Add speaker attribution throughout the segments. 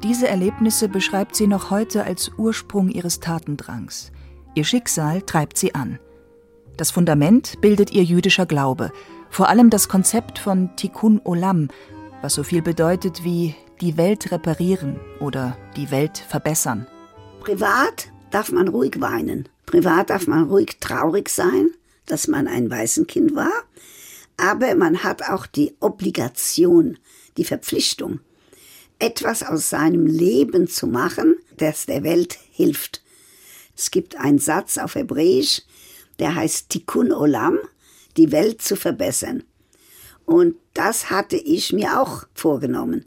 Speaker 1: Diese Erlebnisse beschreibt sie noch heute als Ursprung ihres Tatendrangs. Ihr Schicksal treibt sie an. Das Fundament bildet ihr jüdischer Glaube, vor allem das Konzept von Tikkun Olam, was so viel bedeutet wie die Welt reparieren oder die Welt verbessern.
Speaker 2: Privat darf man ruhig weinen. Privat darf man ruhig traurig sein, dass man ein Waisenkind war. Aber man hat auch die Obligation, die Verpflichtung, etwas aus seinem Leben zu machen, das der Welt hilft. Es gibt einen Satz auf Hebräisch, der heißt Tikkun Olam, die Welt zu verbessern. Und das hatte ich mir auch vorgenommen.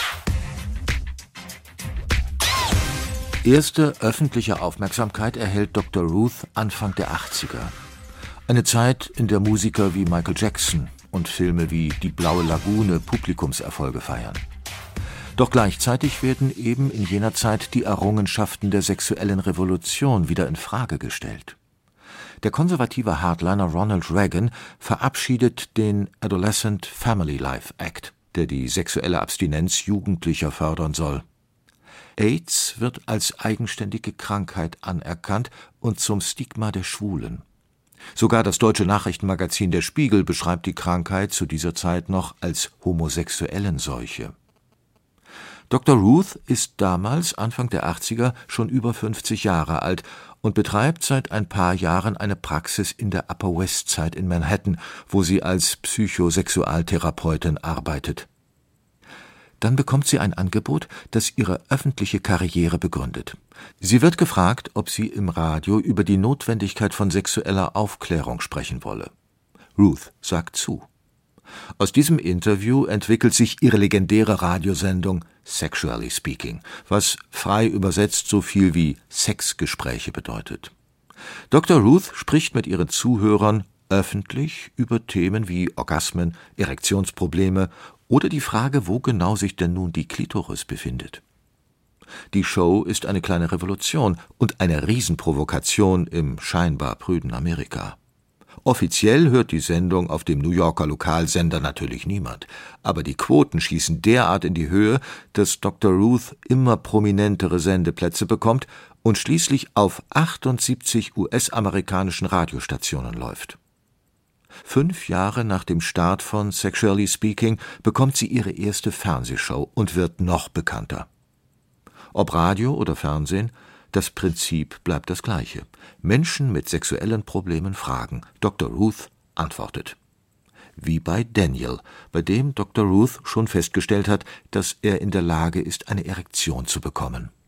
Speaker 3: Erste öffentliche Aufmerksamkeit erhält Dr. Ruth Anfang der 80er. Eine Zeit, in der Musiker wie Michael Jackson und Filme wie Die blaue Lagune Publikumserfolge feiern. Doch gleichzeitig werden eben in jener Zeit die Errungenschaften der sexuellen Revolution wieder in Frage gestellt. Der konservative Hardliner Ronald Reagan verabschiedet den Adolescent Family Life Act, der die sexuelle Abstinenz Jugendlicher fördern soll. AIDS wird als eigenständige Krankheit anerkannt und zum Stigma der Schwulen. Sogar das deutsche Nachrichtenmagazin Der Spiegel beschreibt die Krankheit zu dieser Zeit noch als Homosexuellenseuche. Dr. Ruth ist damals, Anfang der 80er, schon über 50 Jahre alt und betreibt seit ein paar Jahren eine Praxis in der Upper West Side in Manhattan, wo sie als Psychosexualtherapeutin arbeitet. Dann bekommt sie ein Angebot, das ihre öffentliche Karriere begründet. Sie wird gefragt, ob sie im Radio über die Notwendigkeit von sexueller Aufklärung sprechen wolle. Ruth sagt zu. Aus diesem Interview entwickelt sich ihre legendäre Radiosendung Sexually Speaking, was frei übersetzt so viel wie Sexgespräche bedeutet. Dr. Ruth spricht mit ihren Zuhörern öffentlich über Themen wie Orgasmen, Erektionsprobleme oder die Frage, wo genau sich denn nun die Klitoris befindet. Die Show ist eine kleine Revolution und eine Riesenprovokation im scheinbar prüden Amerika. Offiziell hört die Sendung auf dem New Yorker Lokalsender natürlich niemand, aber die Quoten schießen derart in die Höhe, dass Dr. Ruth immer prominentere Sendeplätze bekommt und schließlich auf 78 US-amerikanischen Radiostationen läuft. 5 Jahre nach dem Start von Sexually Speaking bekommt sie ihre erste Fernsehshow und wird noch bekannter. Ob Radio oder Fernsehen, das Prinzip bleibt das gleiche. Menschen mit sexuellen Problemen fragen. Dr. Ruth antwortet. Wie bei Daniel, bei dem Dr. Ruth schon festgestellt hat, dass er in der Lage ist, eine Erektion zu bekommen.